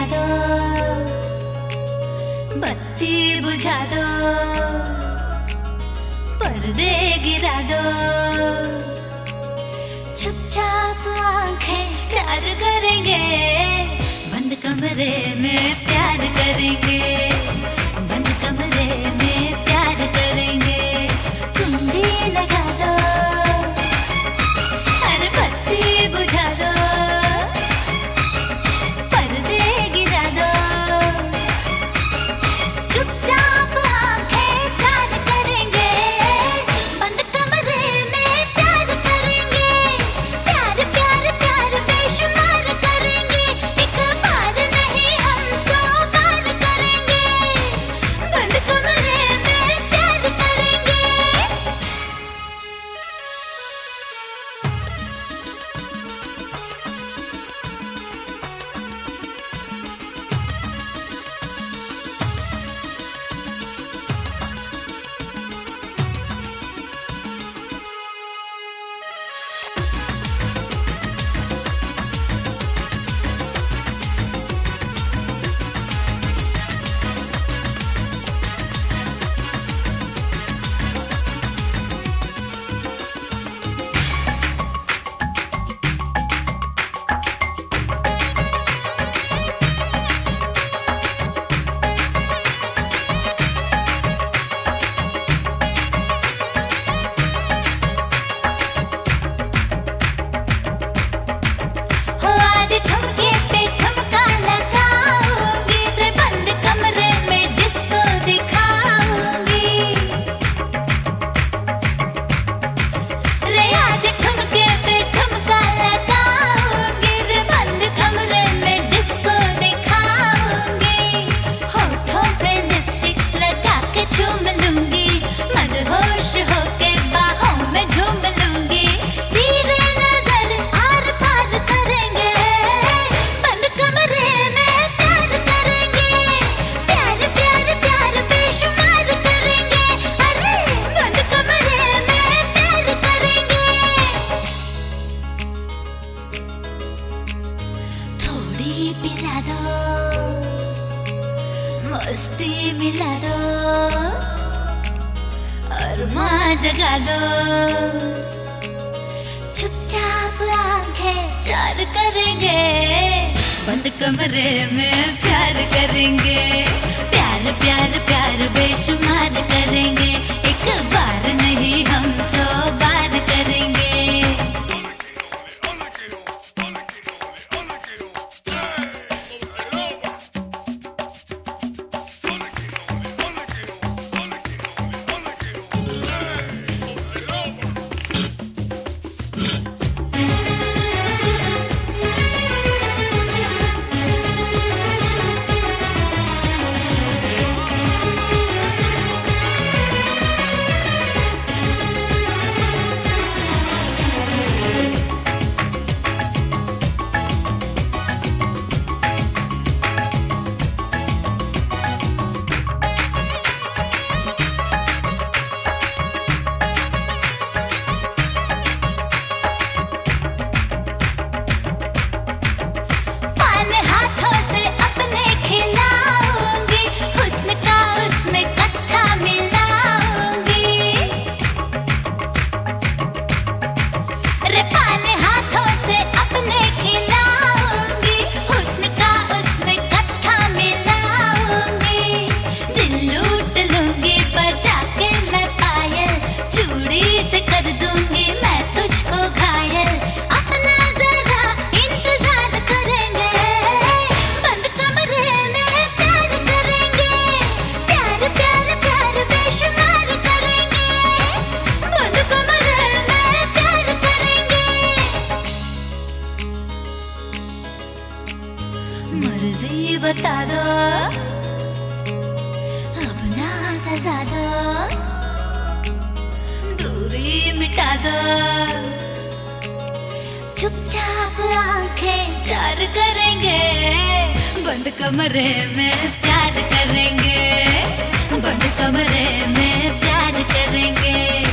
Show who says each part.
Speaker 1: दो, बत्ती बुझा दो, पर्दे गिरा दो, चुपचाप आंखें चार करेंगे, बंद कमरे में प्यार करेंगे, बंद कमरे में प्यार करेंगे। कुंडी लगा दो, अरे बत्ती बुझा दो, पर्दे गिरा दो, चुपचाप आंखें चार करेंगे, बंद कमरे में प्यार करेंगे, प्यार प्यार प्यार बेशुमार करेंगे, एक बार नहीं हम 100 बार करेंगे, बंद कमरे में प्यार करेंगे। पिला दो, मस्ती मिला दो, अरमां जगा दो, चुपचाप आंखें चार करेंगे, बंद कमरे में प्यार करेंगे, प्यार प्यार प्यार बेशुमार करेंगे, एक बार नहीं हम 100 बार करेंगे। मर्जी बता दो, अपना सजा दो, दूरी मिटा दो, चुपचाप आंखें चार करेंगे, बंद कमरे में प्यार करेंगे, बंद कमरे में प्यार करेंगे।